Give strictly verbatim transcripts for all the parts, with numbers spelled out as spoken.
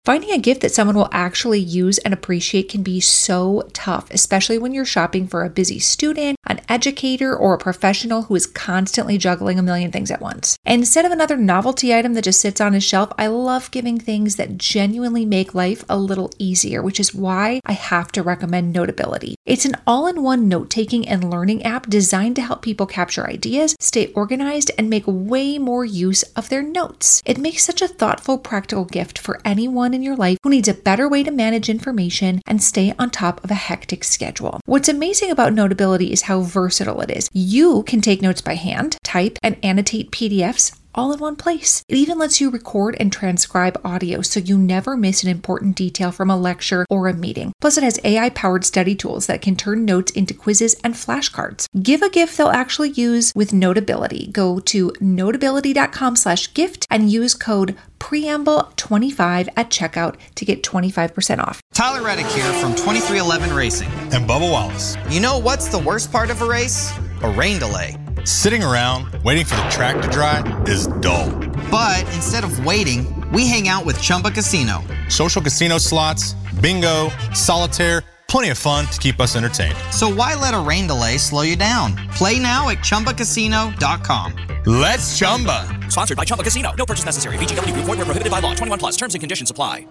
Finding a gift that someone will actually use and appreciate can be so tough, especially when you're shopping for a busy student, an educator, or a professional who is constantly juggling a million things at once. And instead of another novelty item that just sits on a shelf, I love giving things that genuinely make life a little easier, which is why I have to recommend Notability. It's an all-in-one note-taking and learning app designed to help people capture ideas, stay organized, and make way more use of their notes. It makes such a thoughtful, practical gift for anyone in your life who needs a better way to manage information and stay on top of a hectic schedule. What's amazing about Notability is how versatile it is. You can take notes by hand, type, and annotate P D Fs all in one place. It even lets you record and transcribe audio so you never miss an important detail from a lecture or a meeting. Plus, it has A I-powered study tools that can turn notes into quizzes and flashcards. Give a gift they'll actually use with Notability. Go to notability.com slash gift and use code preamble twenty-five at checkout to get twenty-five percent off. Tyler Reddick here from twenty-three eleven Racing. And Bubba Wallace. You know what's the worst part of a race? A rain delay. Sitting around waiting for the track to dry is dull. But instead of waiting, we hang out with Chumba Casino. Social casino slots, bingo, solitaire, plenty of fun to keep us entertained. So why let a rain delay slow you down? Play now at chumba casino dot com. Let's Chumba. Sponsored by Chumba Casino. No purchase necessary. V G W Group. Void where prohibited by law. twenty-one plus. Terms and conditions apply.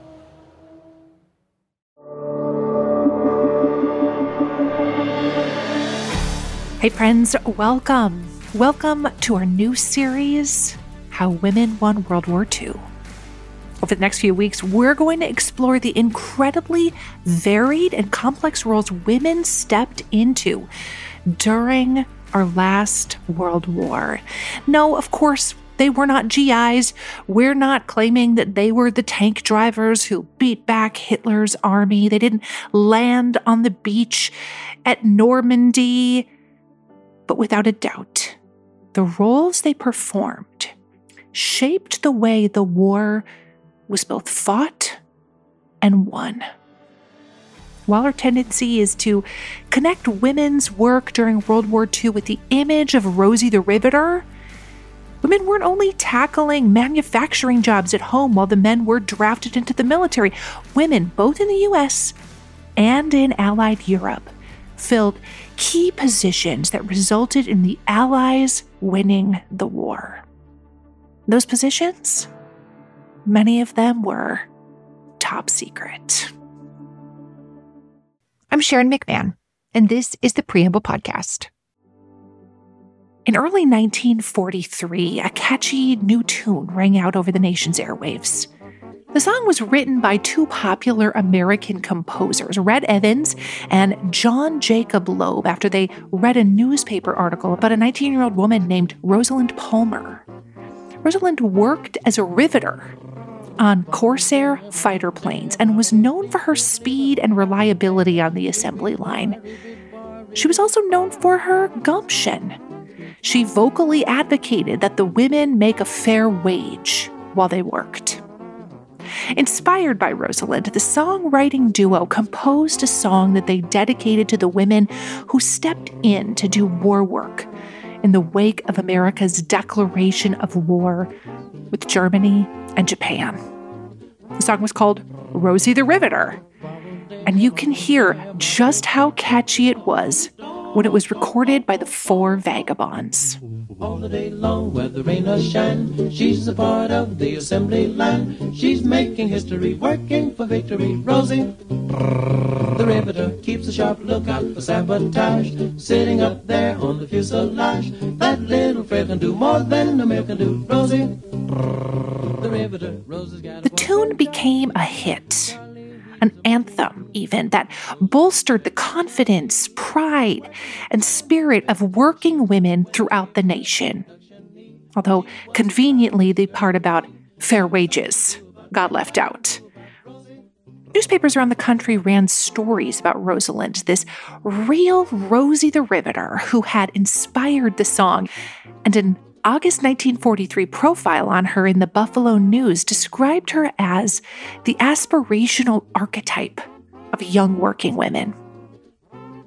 Hey friends, welcome. Welcome to our new series, How Women Won World War Two. Over the next few weeks, we're going to explore the incredibly varied and complex roles women stepped into during our last World War. No, of course, they were not G Is. We're not claiming that they were the tank drivers who beat back Hitler's army. They didn't land on the beach at Normandy. But without a doubt, the roles they performed shaped the way the war was both fought and won. While our tendency is to connect women's work during World War Two with the image of Rosie the Riveter, women weren't only tackling manufacturing jobs at home while the men were drafted into the military. Women, both in the U S and in Allied Europe, filled key positions that resulted in the Allies winning the war. Those positions, many of them were top secret. I'm Sharon McMahon, and this is the Preamble Podcast. In early nineteen forty-three, a catchy new tune rang out over the nation's airwaves. The song was written by two popular American composers, Red Evans and John Jacob Loeb, after they read a newspaper article about a nineteen-year-old woman named Rosalind Palmer. Rosalind worked as a riveter on Corsair fighter planes and was known for her speed and reliability on the assembly line. She was also known for her gumption. She vocally advocated that the women make a fair wage while they worked. Inspired by Rosalind, the songwriting duo composed a song that they dedicated to the women who stepped in to do war work in the wake of America's declaration of war with Germany and Japan. The song was called Rosie the Riveter, and you can hear just how catchy it was when it was recorded by the Four Vagabonds. All the day long, whether rain or shine, she's a part of the assembly line. She's making history, working for victory. Rosie, the riveter, keeps a sharp lookout for sabotage. Sitting up there on the fuselage, that little frail can do more than a male can do. Rosie, the riveter, Rosie's got The tune became a hit. An anthem, even, that bolstered the confidence, pride, and spirit of working women throughout the nation. Although, conveniently, the part about fair wages got left out. Newspapers around the country ran stories about Rosalind, this real Rosie the Riveter who had inspired the song, and an August nineteen forty-three profile on her in the Buffalo News described her as the aspirational archetype of young working women.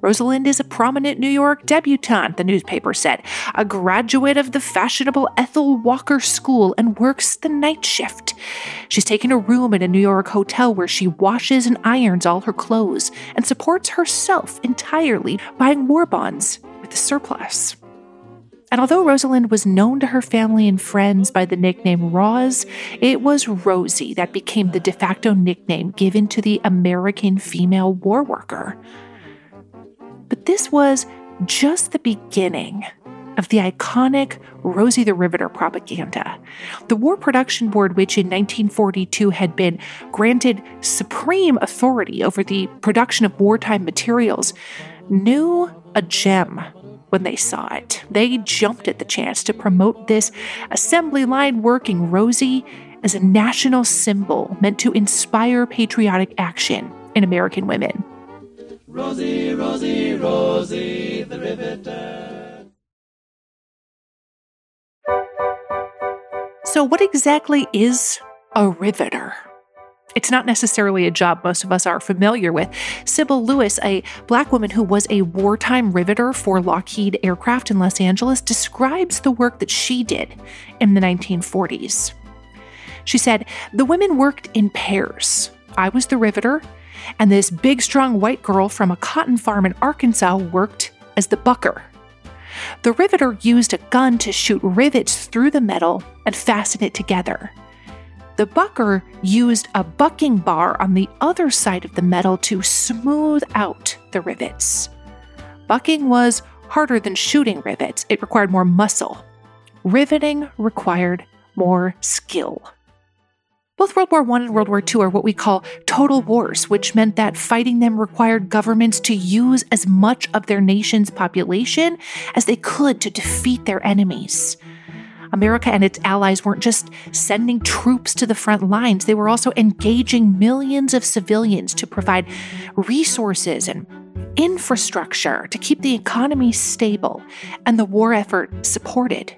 Rosalind is a prominent New York debutante, the newspaper said, a graduate of the fashionable Ethel Walker School and works the night shift. She's taken a room in a New York hotel where she washes and irons all her clothes and supports herself entirely, buying war bonds with the surplus. And although Rosalind was known to her family and friends by the nickname Roz, it was Rosie that became the de facto nickname given to the American female war worker. But this was just the beginning of the iconic Rosie the Riveter propaganda. The War Production Board, which in nineteen forty-two had been granted supreme authority over the production of wartime materials, knew a gem when they saw it. They jumped at the chance to promote this assembly line working Rosie as a national symbol meant to inspire patriotic action in American women. Rosie, Rosie, Rosie, the Riveter. So what exactly is a riveter? It's not necessarily a job most of us are familiar with. Sybil Lewis, a Black woman who was a wartime riveter for Lockheed Aircraft in Los Angeles, describes the work that she did in the nineteen forties. She said, "The women worked in pairs. I was the riveter, and this big, strong white girl from a cotton farm in Arkansas worked as the bucker. The riveter used a gun to shoot rivets through the metal and fasten it together. The bucker used a bucking bar on the other side of the metal to smooth out the rivets. Bucking was harder than shooting rivets. It required more muscle. Riveting required more skill." Both World War One and World War Two are what we call total wars, which meant that fighting them required governments to use as much of their nation's population as they could to defeat their enemies. America and its allies weren't just sending troops to the front lines, they were also engaging millions of civilians to provide resources and infrastructure to keep the economy stable and the war effort supported.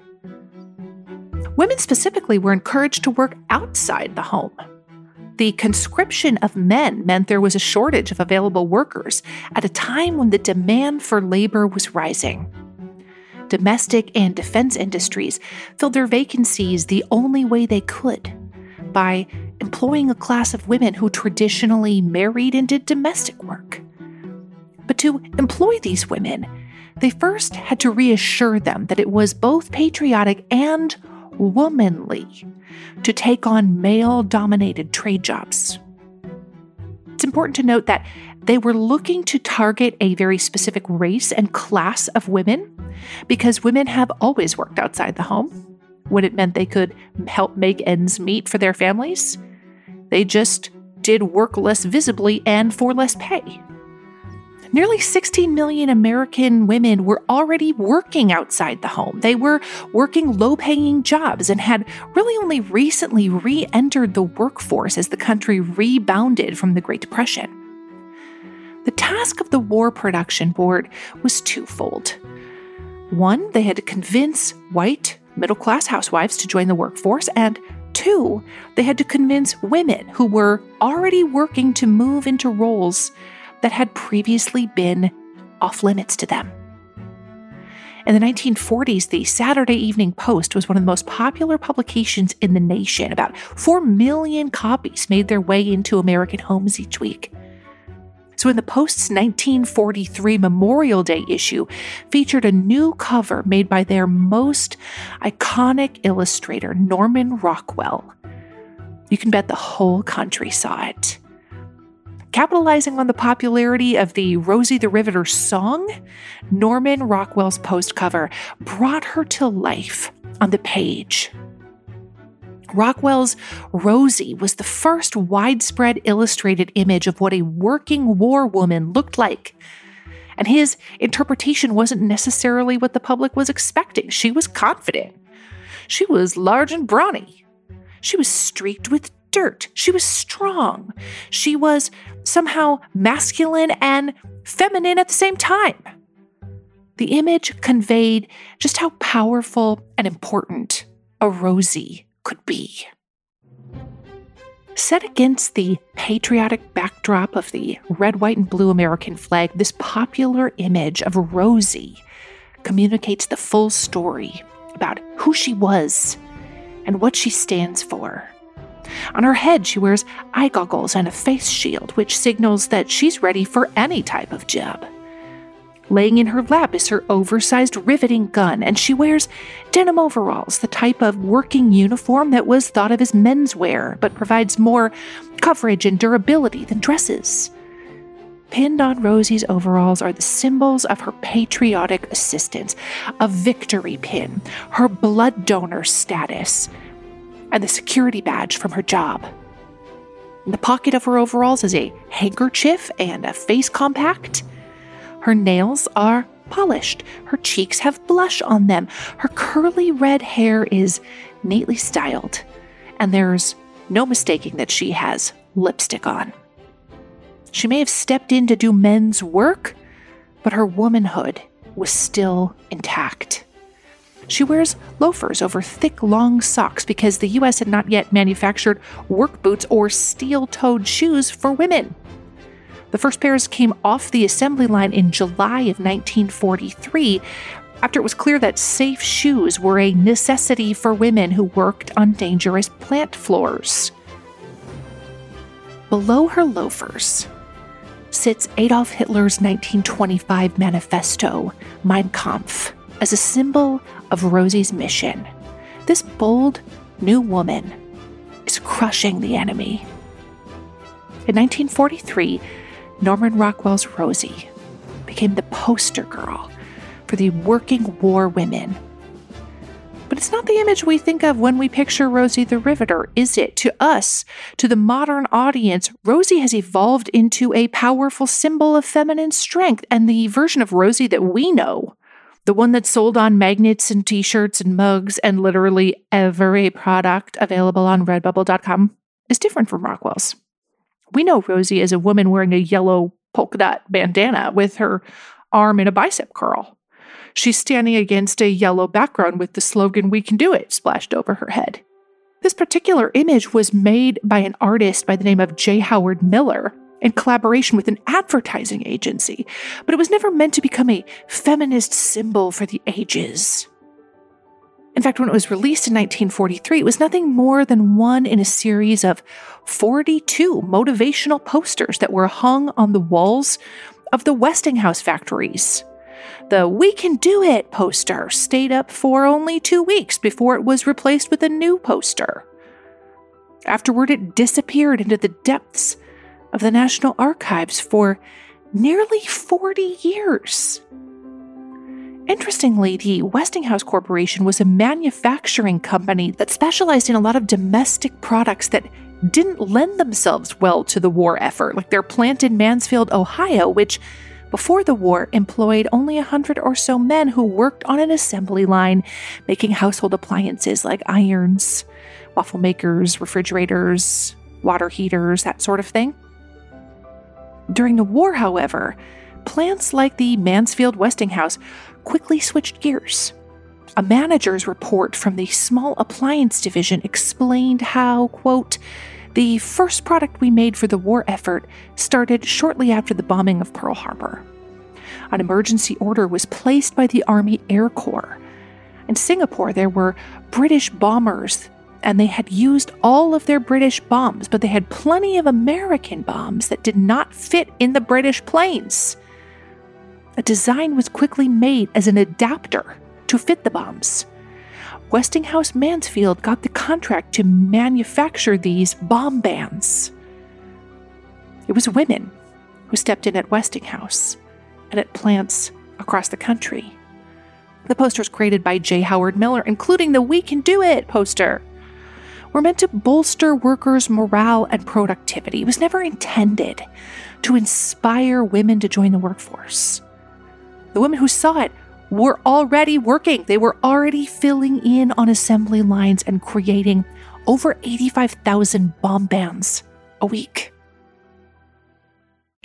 Women specifically were encouraged to work outside the home. The conscription of men meant there was a shortage of available workers at a time when the demand for labor was rising. Domestic and defense industries filled their vacancies the only way they could, by employing a class of women who traditionally married and did domestic work. But to employ these women, they first had to reassure them that it was both patriotic and womanly to take on male-dominated trade jobs. It's important to note that they were looking to target a very specific race and class of women because women have always worked outside the home when it meant they could help make ends meet for their families. They just did work less visibly and for less pay. Nearly sixteen million American women were already working outside the home. They were working low-paying jobs and had really only recently re-entered the workforce as the country rebounded from the Great Depression. The task of the War Production Board was twofold. One, they had to convince white, middle-class housewives to join the workforce, and two, they had to convince women who were already working to move into roles that had previously been off-limits to them. In the nineteen forties, the Saturday Evening Post was one of the most popular publications in the nation. About four million copies made their way into American homes each week. So in the Post's nineteen forty-three Memorial Day issue featured a new cover made by their most iconic illustrator, Norman Rockwell. You can bet the whole country saw it. Capitalizing on the popularity of the Rosie the Riveter song, Norman Rockwell's Post cover brought her to life on the page. Rockwell's Rosie was the first widespread illustrated image of what a working war woman looked like. And his interpretation wasn't necessarily what the public was expecting. She was confident. She was large and brawny. She was streaked with dirt. She was strong. She was somehow masculine and feminine at the same time. The image conveyed just how powerful and important a Rosie could be. Set against the patriotic backdrop of the red, white, and blue American flag, this popular image of Rosie communicates the full story about who she was and what she stands for. On her head, she wears eye goggles and a face shield, which signals that she's ready for any type of job. Laying in her lap is her oversized riveting gun, and she wears denim overalls, the type of working uniform that was thought of as menswear, but provides more coverage and durability than dresses. Pinned on Rosie's overalls are the symbols of her patriotic assistance, a victory pin, her blood donor status, and the security badge from her job. In the pocket of her overalls is a handkerchief and a face compact. Her nails are polished. Her cheeks have blush on them. Her curly red hair is neatly styled. And there's no mistaking that she has lipstick on. She may have stepped in to do men's work, but her womanhood was still intact. She wears loafers over thick, long socks because the U S had not yet manufactured work boots or steel-toed shoes for women. The first pairs came off the assembly line in July of nineteen forty-three, after it was clear that safe shoes were a necessity for women who worked on dangerous plant floors. Below her loafers sits Adolf Hitler's nineteen twenty-five manifesto, Mein Kampf, as a symbol of Rosie's mission. This bold, new woman is crushing the enemy. In nineteen forty-three, Norman Rockwell's Rosie became the poster girl for the working war women. But it's not the image we think of when we picture Rosie the Riveter, is it? To us, to the modern audience, Rosie has evolved into a powerful symbol of feminine strength, and the version of Rosie that we know, the one that's sold on magnets and t-shirts and mugs and literally every product available on redbubble dot com, is different from Rockwell's. We know Rosie as a woman wearing a yellow polka dot bandana with her arm in a bicep curl. She's standing against a yellow background with the slogan, "We can do it," splashed over her head. This particular image was made by an artist by the name of J. Howard Miller in collaboration with an advertising agency, but it was never meant to become a feminist symbol for the ages. In fact, when it was released in nineteen forty-three, it was nothing more than one in a series of forty-two motivational posters that were hung on the walls of the Westinghouse factories. The "We Can Do It" poster stayed up for only two weeks before it was replaced with a new poster. Afterward, it disappeared into the depths of the National Archives for nearly forty years. Interestingly, the Westinghouse Corporation was a manufacturing company that specialized in a lot of domestic products that didn't lend themselves well to the war effort, like their plant in Mansfield, Ohio, which before the war employed only a hundred or so men who worked on an assembly line making household appliances like irons, waffle makers, refrigerators, water heaters, that sort of thing. During the war, however, plants like the Mansfield Westinghouse quickly switched gears. A manager's report from the small appliance division explained how, quote, "The first product we made for the war effort started shortly after the bombing of Pearl Harbor. An emergency order was placed by the Army Air Corps. In Singapore, there were British bombers, and they had used all of their British bombs, but they had plenty of American bombs that did not fit in the British planes. A design was quickly made as an adapter to fit the bombs. Westinghouse Mansfield got the contract to manufacture these bomb bands." It was women who stepped in at Westinghouse and at plants across the country. The posters created by J. Howard Miller, including the "We Can Do It" poster, were meant to bolster workers' morale and productivity. It was never intended to inspire women to join the workforce. The women who saw it were already working. They were already filling in on assembly lines and creating over eighty-five thousand bomb bands a week.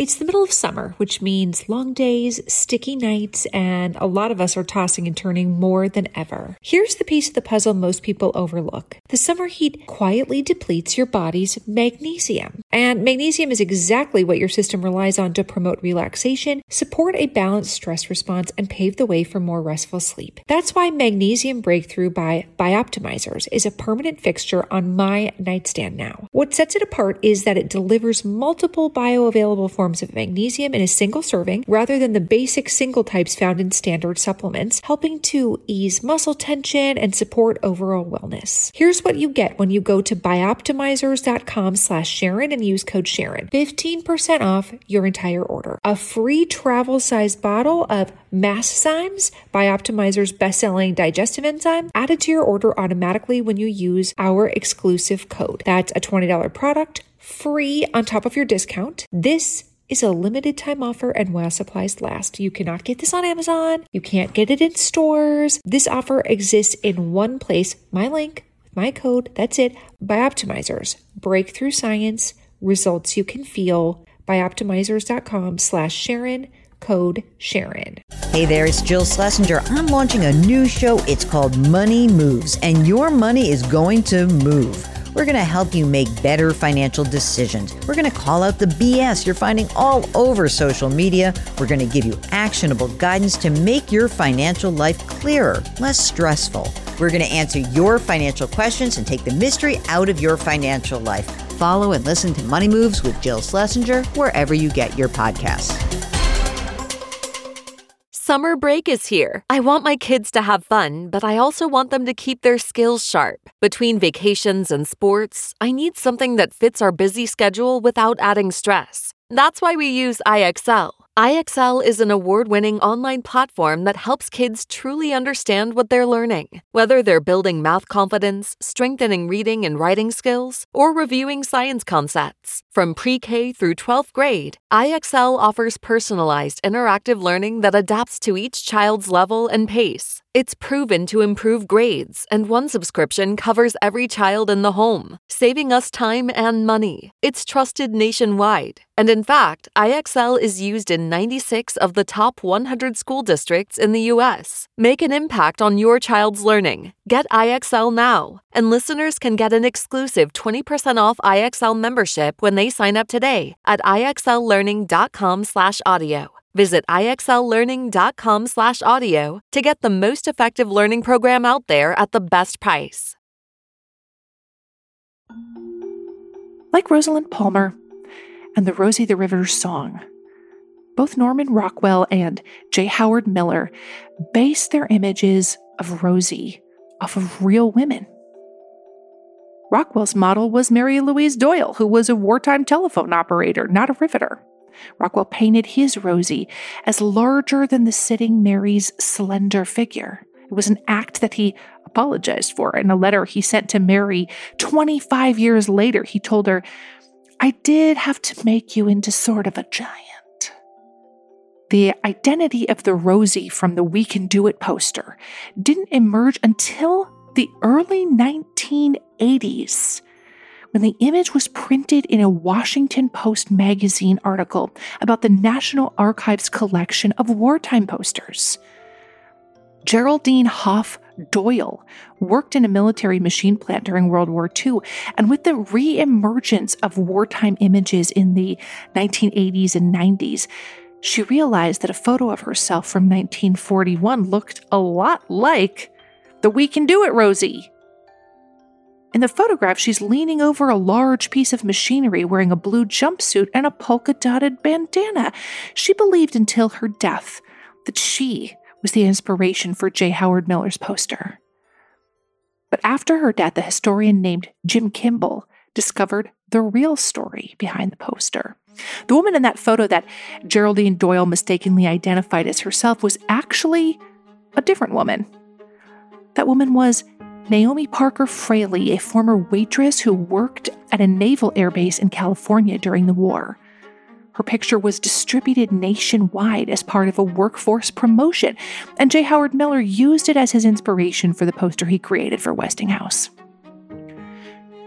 It's the middle of summer, which means long days, sticky nights, and a lot of us are tossing and turning more than ever. Here's the piece of the puzzle most people overlook. The summer heat quietly depletes your body's magnesium. And magnesium is exactly what your system relies on to promote relaxation, support a balanced stress response, and pave the way for more restful sleep. That's why Magnesium Breakthrough by Bioptimizers is a permanent fixture on my nightstand now. What sets it apart is that it delivers multiple bioavailable forms of magnesium in a single serving rather than the basic single types found in standard supplements, helping to ease muscle tension and support overall wellness. Here's what you get when you go to bioptimizers.com slash Sharon and use code Sharon. fifteen percent off your entire order. A free travel-sized bottle of Masszymes, Bioptimizer's best-selling digestive enzyme, added to your order automatically when you use our exclusive code. That's a twenty dollars product, free on top of your discount. This is a limited time offer and while supplies last. You cannot get this on Amazon. You can't get it in stores. This offer exists in one place. My link, my code, that's it. Bioptimizers, breakthrough science, results you can feel. Bioptimizers.com slash Sharon, code Sharon. Hey there, it's Jill Schlesinger. I'm launching a new show. It's called Money Moves, and your money is going to move. We're going to help you make better financial decisions. We're going to call out the B S you're finding all over social media. We're going to give you actionable guidance to make your financial life clearer, less stressful. We're going to answer your financial questions and take the mystery out of your financial life. Follow and listen to Money Moves with Jill Schlesinger wherever you get your podcasts. Summer break is here. I want my kids to have fun, but I also want them to keep their skills sharp. Between vacations and sports, I need something that fits our busy schedule without adding stress. That's why we use I X L. I X L is an award-winning online platform that helps kids truly understand what they're learning. Whether they're building math confidence, strengthening reading and writing skills, or reviewing science concepts. From pre-K through twelfth grade, I X L offers personalized interactive learning that adapts to each child's level and pace. It's proven to improve grades, and one subscription covers every child in the home, saving us time and money. It's trusted nationwide. And in fact, I X L is used in ninety-six of the top one hundred school districts in the U S. Make an impact on your child's learning. Get I X L now, and listeners can get an exclusive twenty percent off I X L membership when they sign up today at ixllearning.com slash audio. Visit ixllearning.com slash audio to get the most effective learning program out there at the best price. Like Rosalind Palmer and the Rosie the Riveter song, both Norman Rockwell and J. Howard Miller based their images of Rosie off of real women. Rockwell's model was Mary Louise Doyle, who was a wartime telephone operator, not a riveter. Rockwell painted his Rosie as larger than the sitting Mary's slender figure. It was an act that he apologized for. In a letter he sent to Mary twenty-five years later, he told her, "I did have to make you into sort of a giant." The identity of the Rosie from the We Can Do It poster didn't emerge until the early nineteen eighties. When the image was printed in a Washington Post magazine article about the National Archives collection of wartime posters. Geraldine Hoff Doyle worked in a military machine plant during World War Two, and with the re-emergence of wartime images in the nineteen eighties and nineties, she realized that a photo of herself from nineteen forty-one looked a lot like the We Can Do It Rosie. In the photograph, she's leaning over a large piece of machinery wearing a blue jumpsuit and a polka-dotted bandana. She believed until her death that she was the inspiration for J. Howard Miller's poster. But after her death, a historian named Jim Kimball discovered the real story behind the poster. The woman in that photo that Geraldine Doyle mistakenly identified as herself was actually a different woman. That woman was Naomi Parker Fraley, a former waitress who worked at a naval airbase in California during the war. Her picture was distributed nationwide as part of a workforce promotion, and J. Howard Miller used it as his inspiration for the poster he created for Westinghouse.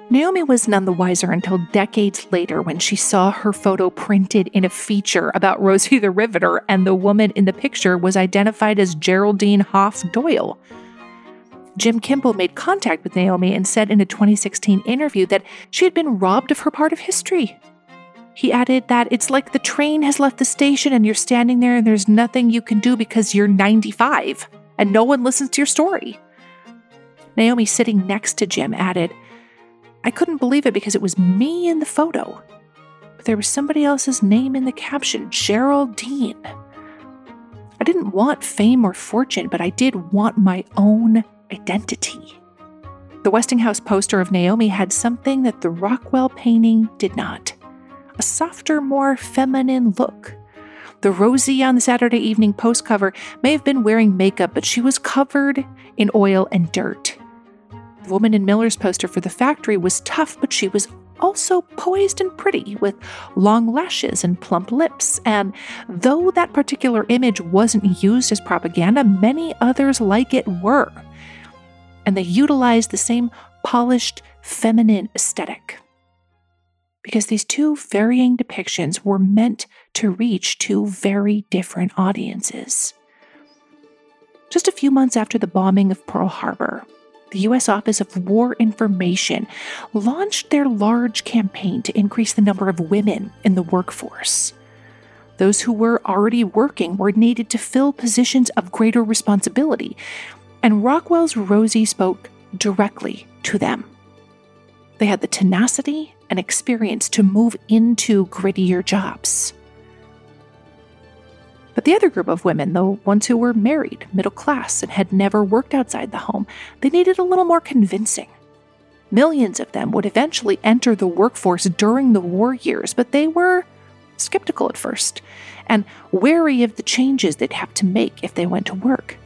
Naomi was none the wiser until decades later when she saw her photo printed in a feature about Rosie the Riveter, and the woman in the picture was identified as Geraldine Hoff Doyle. Jim Kimball made contact with Naomi and said in a twenty sixteen interview that she had been robbed of her part of history. He added that it's like the train has left the station and you're standing there and there's nothing you can do because you're ninety-five and no one listens to your story. Naomi, sitting next to Jim, added, "I couldn't believe it because it was me in the photo. But there was somebody else's name in the caption, Geraldine. I didn't want fame or fortune, but I did want my own identity." The Westinghouse poster of Naomi had something that the Rockwell painting did not. A softer, more feminine look. The Rosie on the Saturday Evening Post cover may have been wearing makeup, but she was covered in oil and dirt. The woman in Miller's poster for the factory was tough, but she was also poised and pretty, with long lashes and plump lips. And though that particular image wasn't used as propaganda, many others like it were. And they utilized the same polished, feminine aesthetic. Because these two varying depictions were meant to reach two very different audiences. Just a few months after the bombing of Pearl Harbor, the U S Office of War Information launched their large campaign to increase the number of women in the workforce. Those who were already working were needed to fill positions of greater responsibility, and Rockwell's Rosie spoke directly to them. They had the tenacity and experience to move into grittier jobs. But the other group of women, the ones who were married, middle class, and had never worked outside the home, they needed a little more convincing. Millions of them would eventually enter the workforce during the war years, but they were skeptical at first and wary of the changes they'd have to make if they went to work.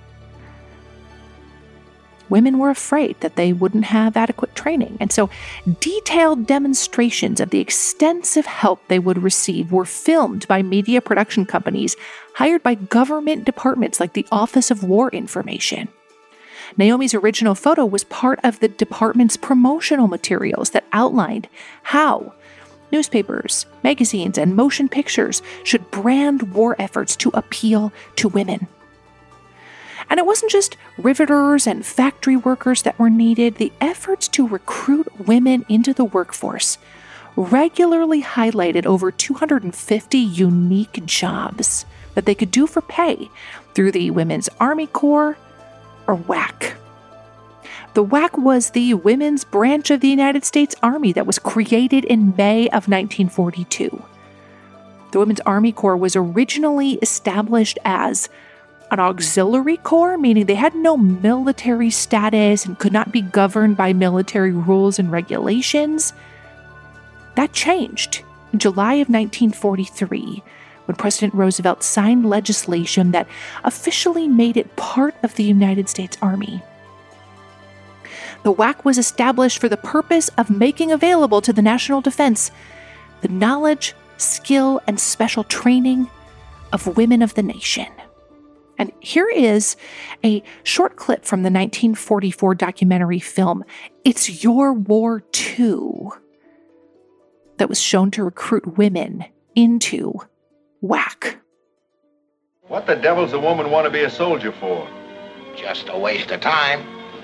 Women were afraid that they wouldn't have adequate training, and so detailed demonstrations of the extensive help they would receive were filmed by media production companies hired by government departments like the Office of War Information. Naomi's original photo was part of the department's promotional materials that outlined how newspapers, magazines, and motion pictures should brand war efforts to appeal to women. And it wasn't just riveters and factory workers that were needed. The efforts to recruit women into the workforce regularly highlighted over two hundred fifty unique jobs that they could do for pay through the Women's Army Corps, or W A C. The W A C was the women's branch of the United States Army that was created in May of nineteen forty-two. The Women's Army Corps was originally established as an auxiliary corps, meaning they had no military status and could not be governed by military rules and regulations. That changed in July of nineteen forty-three, when President Roosevelt signed legislation that officially made it part of the United States Army. The W A C was established for the purpose of making available to the national defense the knowledge, skill, and special training of women of the nation. And here is a short clip from the nineteen forty-four documentary film, It's Your War Too, that was shown to recruit women into W A C. What the devil's a woman want to be a soldier for? Just a waste of time.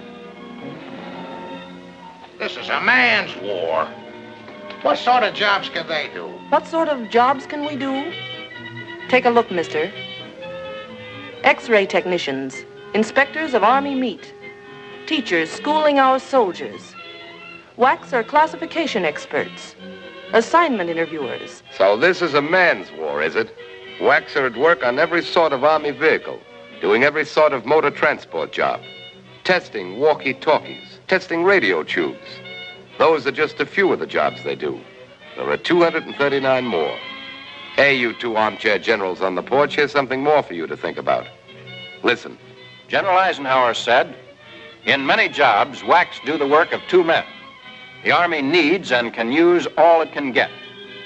This is a man's war. What sort of jobs can they do? What sort of jobs can we do? Take a look, mister. X-ray technicians, inspectors of Army meat, teachers schooling our soldiers, W A Cs are classification experts, assignment interviewers. So this is a man's war, is it? W A Cs are at work on every sort of Army vehicle, doing every sort of motor transport job, testing walkie-talkies, testing radio tubes. Those are just a few of the jobs they do. There are two hundred thirty-nine more. Hey, you two armchair generals on the porch, here's something more for you to think about. Listen. General Eisenhower said, in many jobs, W A Cs do the work of two men. The Army needs and can use all it can get.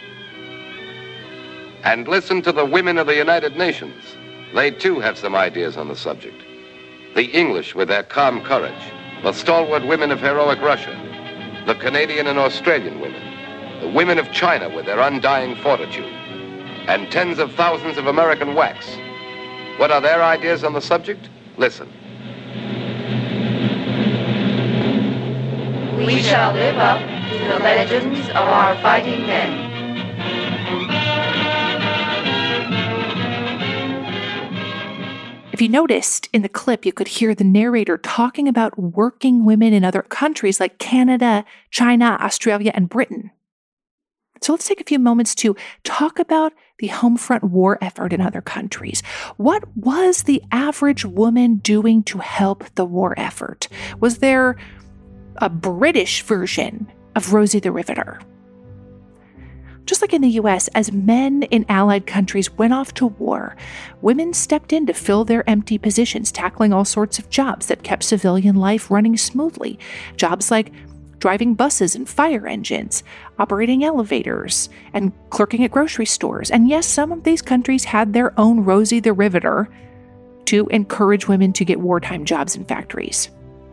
And listen to the women of the United Nations. They, too, have some ideas on the subject. The English with their calm courage, the stalwart women of heroic Russia, The Canadian and Australian women, the women of China with their undying fortitude, and tens of thousands of American WACs. What are their ideas on the subject? Listen. We shall live up to the legends of our fighting men. If you noticed in the clip, you could hear the narrator talking about working women in other countries like Canada, China, Australia, and Britain. So let's take a few moments to talk about the Homefront war effort in other countries. What was the average woman doing to help the war effort? Was there a British version of Rosie the Riveter? Just like in the U S, as men in Allied countries went off to war, women stepped in to fill their empty positions, tackling all sorts of jobs that kept civilian life running smoothly. Jobs like driving buses and fire engines, operating elevators, and clerking at grocery stores. And yes, some of these countries had their own Rosie the Riveter to encourage women to get wartime jobs in factories.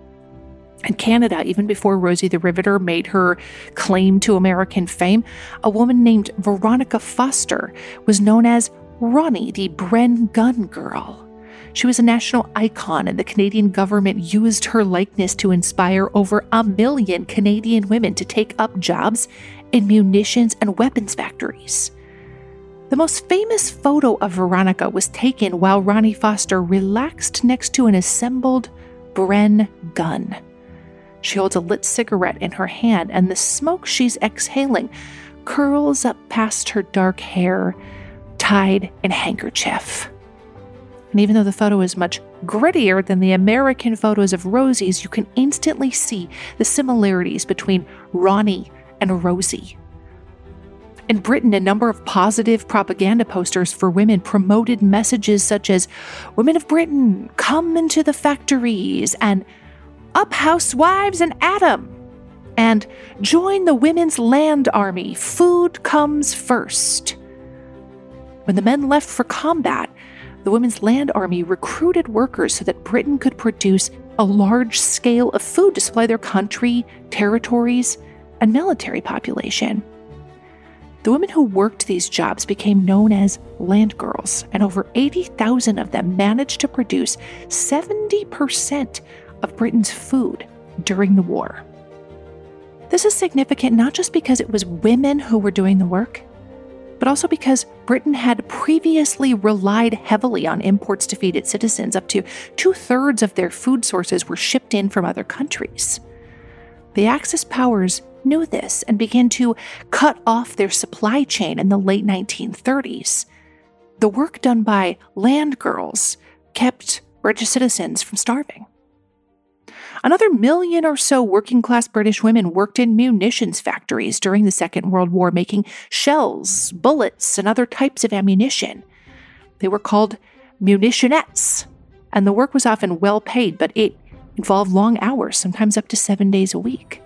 In Canada, even before Rosie the Riveter made her claim to American fame, a woman named Veronica Foster was known as Ronnie, the Bren Gun Girl. She was a national icon, and the Canadian government used her likeness to inspire over a million Canadian women to take up jobs in munitions and weapons factories. The most famous photo of Veronica was taken while Ronnie Foster relaxed next to an assembled Bren gun. She holds a lit cigarette in her hand, and the smoke she's exhaling curls up past her dark hair, tied in handkerchief. And even though the photo is much grittier than the American photos of Rosie's, you can instantly see the similarities between Ronnie and Rosie. In Britain, a number of positive propaganda posters for women promoted messages such as, "Women of Britain, come into the factories," and "Up housewives and Adam," and "Join the Women's Land Army, food comes first." When the men left for combat, the Women's Land Army recruited workers so that Britain could produce a large scale of food to supply their country, territories, and military population. The women who worked these jobs became known as land girls, and over eighty thousand of them managed to produce seventy percent of Britain's food during the war. This is significant not just because it was women who were doing the work, but also because Britain had previously relied heavily on imports to feed its citizens. Up to two-thirds of their food sources were shipped in from other countries. The Axis powers knew this and began to cut off their supply chain in the late nineteen thirties. The work done by land girls kept British citizens from starving. Another million or so working-class British women worked in munitions factories during the Second World War, making shells, bullets, and other types of ammunition. They were called munitionettes, and the work was often well-paid, but it involved long hours, sometimes up to seven days a week.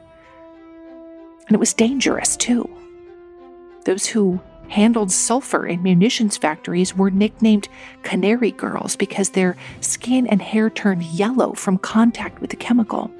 And it was dangerous, too. Those who handled sulfur in munitions factories were nicknamed Canary Girls because their skin and hair turned yellow from contact with the chemical.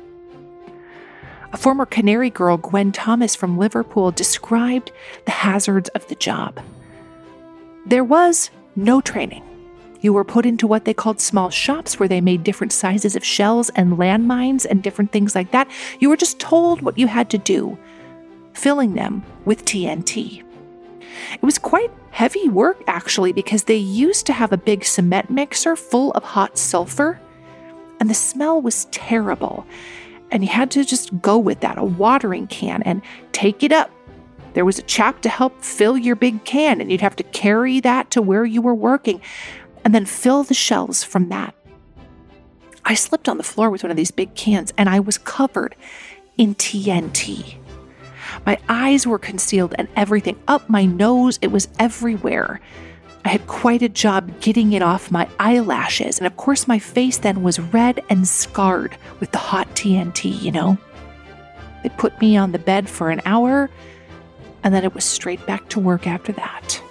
A former Canary Girl, Gwen Thomas from Liverpool, described the hazards of the job. There was no training. You were put into what they called small shops where they made different sizes of shells and landmines and different things like that. You were just told what you had to do, filling them with T N T. It was quite heavy work, actually, because they used to have a big cement mixer full of hot sulfur, and the smell was terrible. And you had to just go with that, a watering can, and take it up. There was a chap to help fill your big can, and you'd have to carry that to where you were working, and then fill the shells from that. I slipped on the floor with one of these big cans, and I was covered in T N T. My eyes were concealed and everything up my nose, it was everywhere. I had quite a job getting it off my eyelashes, and of course my face then was red and scarred with the hot T N T, you know. They put me on the bed for an hour, and then it was straight back to work after that.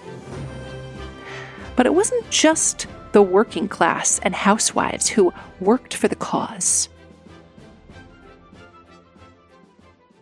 But it wasn't just the working class and housewives who worked for the cause.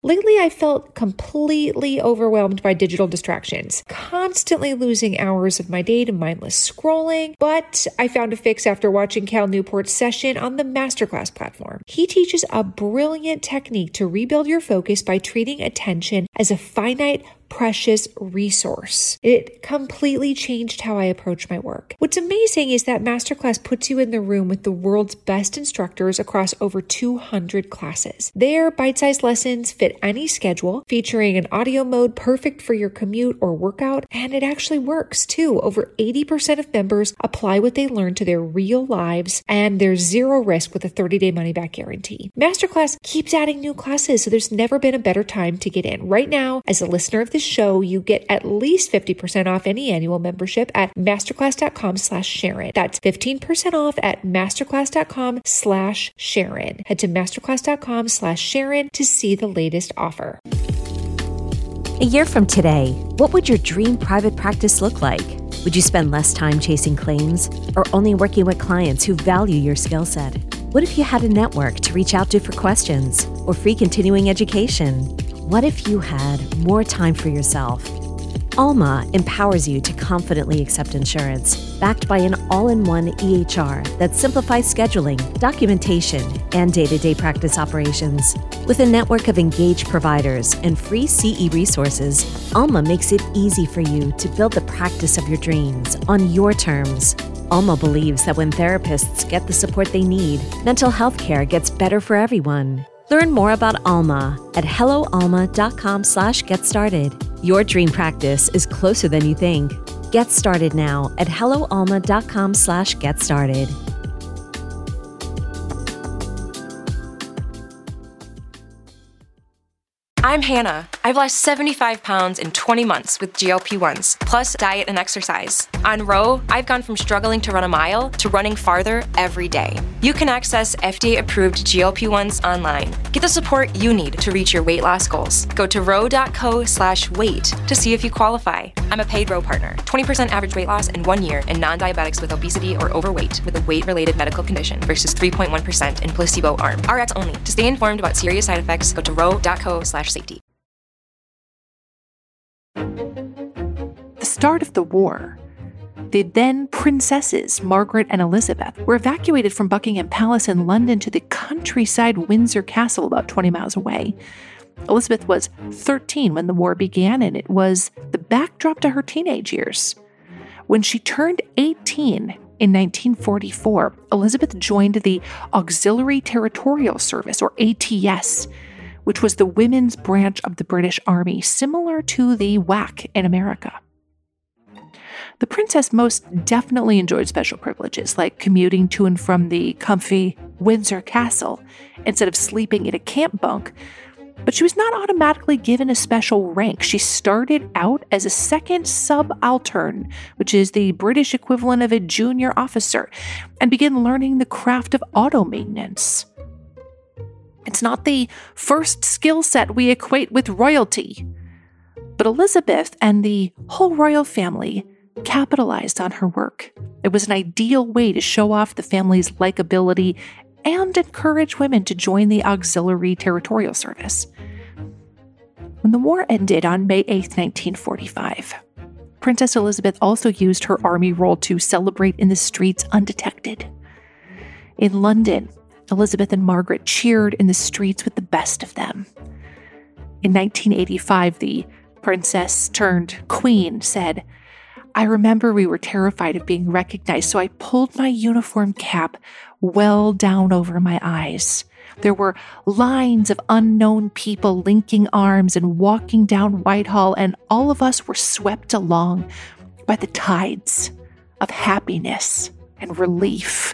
Lately, I felt completely overwhelmed by digital distractions, constantly losing hours of my day to mindless scrolling, but I found a fix after watching Cal Newport's session on the Masterclass platform. He teaches a brilliant technique to rebuild your focus by treating attention as a finite, precious resource. It completely changed how I approach my work. What's amazing is that Masterclass puts you in the room with the world's best instructors across over two hundred classes. Their bite-sized lessons fit any schedule, featuring an audio mode perfect for your commute or workout, and it actually works too. Over eighty percent of members apply what they learn to their real lives, and there's zero risk with a thirty-day money-back guarantee. Masterclass keeps adding new classes, so there's never been a better time to get in. Right now, as a listener of this show, you get at least fifty percent off any annual membership at masterclass.com slash Sharon. That's fifteen percent off at masterclass.com slash Sharon. Head to masterclass.com slash Sharon to see the latest offer. A year from today, what would your dream private practice look like? Would you spend less time chasing claims or only working with clients who value your skill set? What if you had a network to reach out to for questions or free continuing education? What if you had more time for yourself? Alma empowers you to confidently accept insurance, backed by an all-in-one E H R that simplifies scheduling, documentation, and day-to-day practice operations. With a network of engaged providers and free C E resources, Alma makes it easy for you to build the practice of your dreams on your terms. Alma believes that when therapists get the support they need, mental health care gets better for everyone. Learn more about Alma at helloalma.com slash get started. Your dream practice is closer than you think. Get started now at helloalma.com slash get started. I'm Hannah. I've lost seventy-five pounds in twenty months with G L P ones, plus diet and exercise. On Row, I've gone from struggling to run a mile to running farther every day. You can access F D A-approved G L P ones online. Get the support you need to reach your weight loss goals. Go to row.co slash weight to see if you qualify. I'm a paid Row partner. twenty percent average weight loss in one year in non-diabetics with obesity or overweight with a weight-related medical condition versus three point one percent in placebo arm. R X only. To stay informed about serious side effects, go to row.co slash safety. The start of the war. The then princesses, Margaret and Elizabeth, were evacuated from Buckingham Palace in London to the countryside Windsor Castle about twenty miles away. Elizabeth was thirteen when the war began, and it was the backdrop to her teenage years. When she turned eighteen in nineteen forty-four, Elizabeth joined the Auxiliary Territorial Service, or A T S, which was the women's branch of the British Army, similar to the W A C in America. The princess most definitely enjoyed special privileges, like commuting to and from the comfy Windsor Castle instead of sleeping in a camp bunk, but she was not automatically given a special rank. She started out as a second subaltern, which is the British equivalent of a junior officer, and began learning the craft of auto maintenance. It's not the first skill set we equate with royalty, but Elizabeth and the whole royal family capitalized on her work. It was an ideal way to show off the family's likability and encourage women to join the Auxiliary Territorial Service. When the war ended on May eighth, nineteen forty-five, Princess Elizabeth also used her army role to celebrate in the streets undetected. In London, Elizabeth and Margaret cheered in the streets with the best of them. In nineteen eighty-five, the princess turned queen said, "I remember we were terrified of being recognized, so I pulled my uniform cap well down over my eyes. There were lines of unknown people linking arms and walking down Whitehall, and all of us were swept along by the tides of happiness and relief."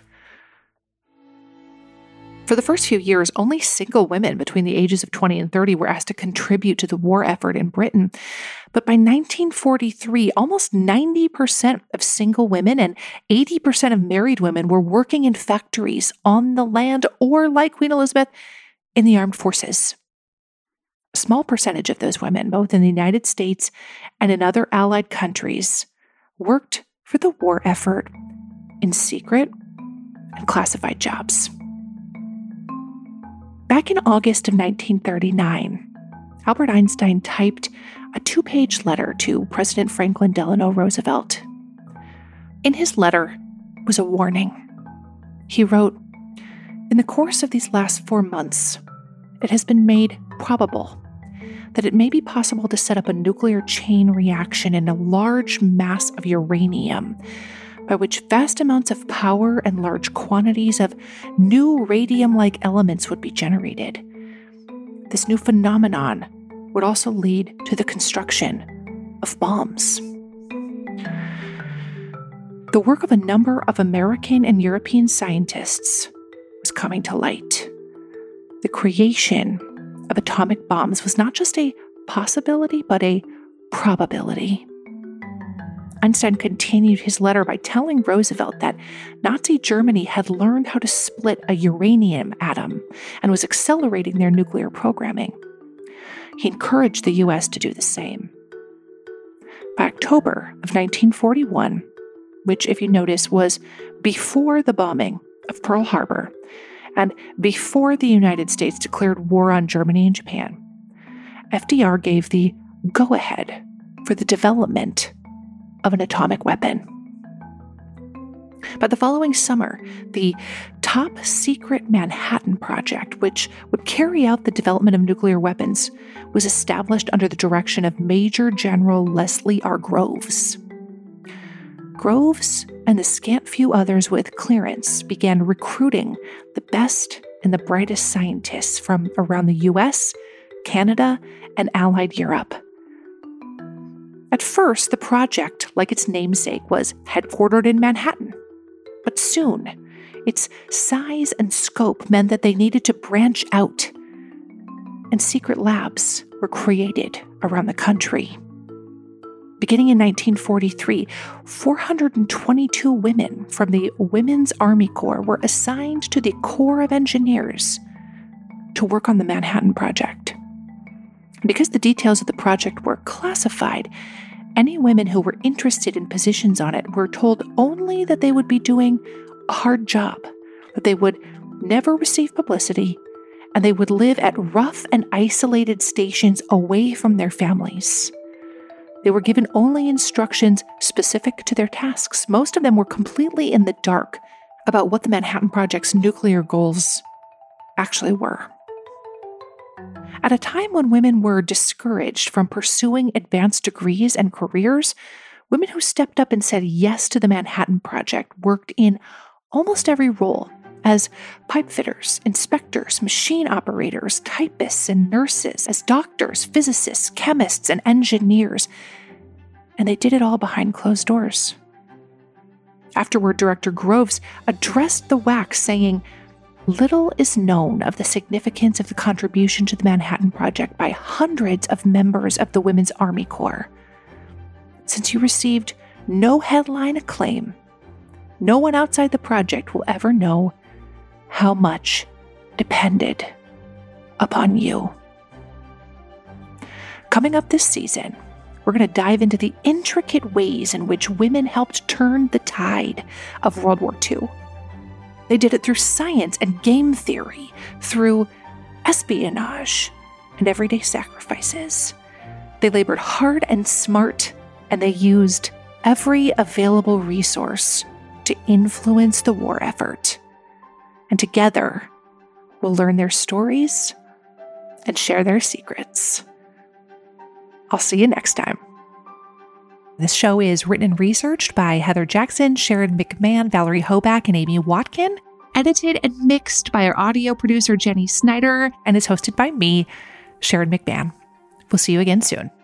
For the first few years, only single women between the ages of twenty and thirty were asked to contribute to the war effort in Britain. But by nineteen forty-three, almost ninety percent of single women and eighty percent of married women were working in factories, on the land, or, like Queen Elizabeth, in the armed forces. A small percentage of those women, both in the United States and in other allied countries, worked for the war effort in secret and classified jobs. Back in August of nineteen thirty-nine, Albert Einstein typed a two-page letter to President Franklin Delano Roosevelt. In his letter was a warning. He wrote, "In the course of these last four months, it has been made probable that it may be possible to set up a nuclear chain reaction in a large mass of uranium, by which vast amounts of power and large quantities of new radium-like elements would be generated. This new phenomenon would also lead to the construction of bombs." The work of a number of American and European scientists was coming to light. The creation of atomic bombs was not just a possibility, but a probability. Einstein continued his letter by telling Roosevelt that Nazi Germany had learned how to split a uranium atom and was accelerating their nuclear programming. He encouraged the U S to do the same. By October of nineteen forty-one, which, if you notice, was before the bombing of Pearl Harbor and before the United States declared war on Germany and Japan, F D R gave the go-ahead for the development of an atomic weapon. By the following summer, the top-secret Manhattan Project, which would carry out the development of nuclear weapons, was established under the direction of Major General Leslie R. Groves. Groves and the scant few others with clearance began recruiting the best and the brightest scientists from around the U S, Canada, and Allied Europe. At first, the project, like its namesake, was headquartered in Manhattan. But soon, its size and scope meant that they needed to branch out, and secret labs were created around the country. Beginning in nineteen forty-three, four hundred twenty-two women from the Women's Army Corps were assigned to the Corps of Engineers to work on the Manhattan Project. Because the details of the project were classified, any women who were interested in positions on it were told only that they would be doing a hard job, that they would never receive publicity, and they would live at rough and isolated stations away from their families. They were given only instructions specific to their tasks. Most of them were completely in the dark about what the Manhattan Project's nuclear goals actually were. At a time when women were discouraged from pursuing advanced degrees and careers, women who stepped up and said yes to the Manhattan Project worked in almost every role as pipe fitters, inspectors, machine operators, typists, and nurses, as doctors, physicists, chemists, and engineers. And they did it all behind closed doors. Afterward, Director Groves addressed the W A C saying, "Little is known of the significance of the contribution to the Manhattan Project by hundreds of members of the Women's Army Corps. Since you received no headline acclaim, no one outside the project will ever know how much depended upon you." Coming up this season, we're going to dive into the intricate ways in which women helped turn the tide of World War Two. They did it through science and game theory, through espionage and everyday sacrifices. They labored hard and smart, and they used every available resource to influence the war effort. And together, we'll learn their stories and share their secrets. I'll see you next time. This show is written and researched by Heather Jackson, Sharon McMahon, Valerie Hoback, and Amy Watkin. Edited and mixed by our audio producer, Jenny Snyder, and is hosted by me, Sharon McMahon. We'll see you again soon.